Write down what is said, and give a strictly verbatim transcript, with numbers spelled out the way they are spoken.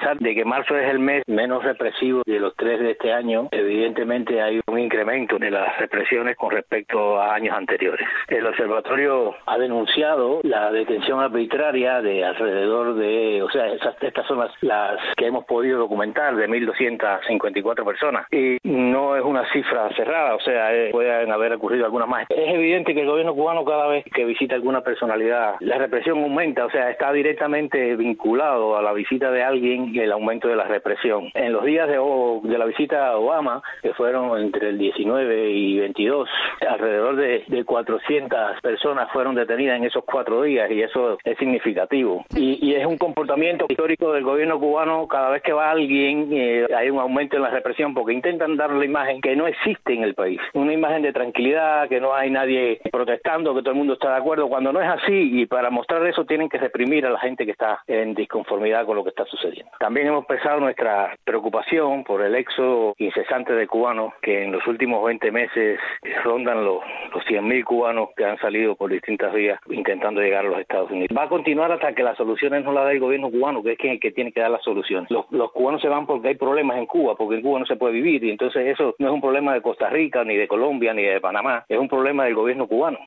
pesar de que marzo es el mes menos represivo de los tres de este año, evidentemente hay un incremento de las represiones con respecto a años anteriores. El observatorio ha denunciado la detención arbitraria de alrededor de, o sea, esas, estas son las, las que hemos podido documentar, de mil doscientas cincuenta y cuatro personas. Y no es una cifra cerrada, o sea, eh, pueden haber ocurrido algunas más. Es evidente que el gobierno cubano, cada vez que visita alguna personalidad, la represión aumenta, o sea, está directamente vinculado a la visita de alguien y el aumento de la represión. En los días de, de la visita a Obama, que fueron entre el diecinueve y veintidós, alrededor de, de cuatrocientas personas fueron detenidas en esos cuatro días, y eso es significativo. Y, y es un comportamiento histórico del gobierno cubano. Cada vez que va alguien, eh, hay un aumento en la represión, porque intentan dar la imagen que no existe en el país. Una imagen de tranquilidad, que no hay nadie protestando, que todo el mundo está de acuerdo, cuando no es así, y para mostrar eso tienen que reprimir a la gente que está en disconformidad con lo que está sucediendo. También hemos expresado nuestra preocupación por el éxodo incesante de cubanos, que en los últimos veinte meses rondan los, los cien mil cubanos que han salido por distintas vías intentando llegar a los Estados Unidos. Va a continuar hasta que las soluciones no las dé el gobierno cubano, que es quien que tiene que dar las soluciones. Los, los cubanos se van porque hay problemas en Cuba, porque en Cuba no se puede vivir, y entonces eso no es un problema de Costa Rica, ni de Colombia, ni de Panamá, es un problema del gobierno cubano.